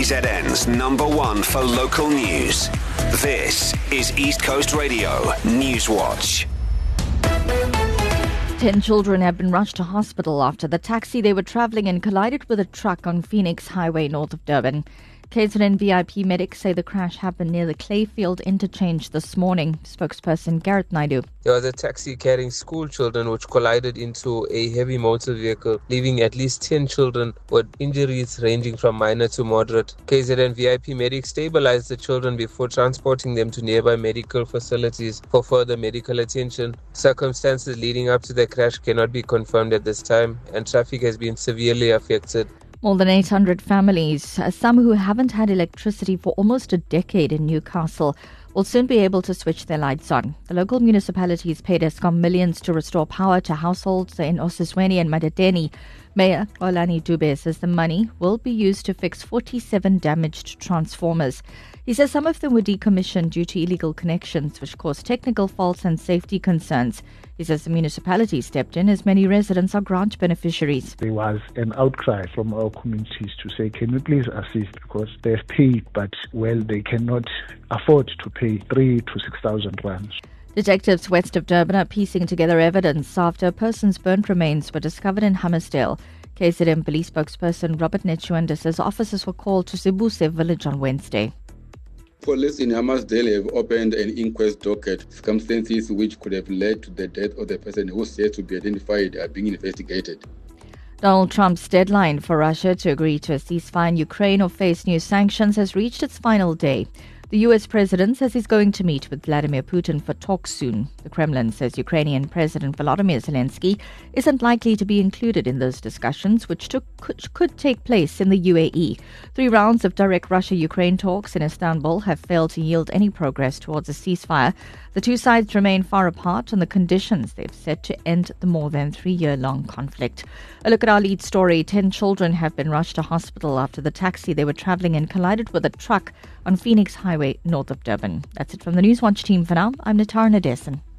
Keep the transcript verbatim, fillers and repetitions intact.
K Z N's number one for local news. This is East Coast Radio News Watch. Ten children have been rushed to hospital after the taxi they were travelling in collided with a truck on Phoenix Highway north of Durban. K Z N V I P medics say the crash happened near the Clayfield interchange this morning. Spokesperson Gareth Naidu. There was a taxi carrying school children which collided into a heavy motor vehicle, leaving at least ten children with injuries ranging from minor to moderate. K Z N V I P medics stabilized the children before transporting them to nearby medical facilities for further medical attention. Circumstances leading up to the crash cannot be confirmed at this time, and traffic has been severely affected. More than eight hundred families, uh, some who haven't had electricity for almost a decade in Newcastle, will soon be able to switch their lights on. The local municipalities paid Eskom millions to restore power to households in Osisweni and Madadeni. Mayor Olani Dube says the money will be used to fix forty-seven damaged transformers. He says some of them were decommissioned due to illegal connections, which caused technical faults and safety concerns. He says the municipality stepped in as many residents are grant beneficiaries. There was an outcry from our communities to say, can you please assist, because they've paid, but, well, they cannot afford to pay three to six thousand rands. Detectives west of Durban are piecing together evidence after a person's burnt remains were discovered in Hammersdale. K Z N police spokesperson Robert Netchuenda says officers were called to Sibuse village on Wednesday. Police in Hammersdale have opened an inquest docket. Circumstances which could have led to the death of the person who is yet to be identified are being investigated. Donald Trump's deadline for Russia to agree to a ceasefire in Ukraine or face new sanctions has reached its final day. The U S president says he's going to meet with Vladimir Putin for talks soon. The Kremlin says Ukrainian President Volodymyr Zelensky isn't likely to be included in those discussions, which took, could, could take place in the U A E. Three rounds of direct Russia-Ukraine talks in Istanbul have failed to yield any progress towards a ceasefire. The two sides remain far apart on the conditions they've set to end the more than three-year-long conflict. A look at our lead story. Ten children have been rushed to hospital after the taxi they were travelling in collided with a truck on Phoenix Highway north of Durban. That's it from the Newswatch team for now. I'm Natara Nadesan.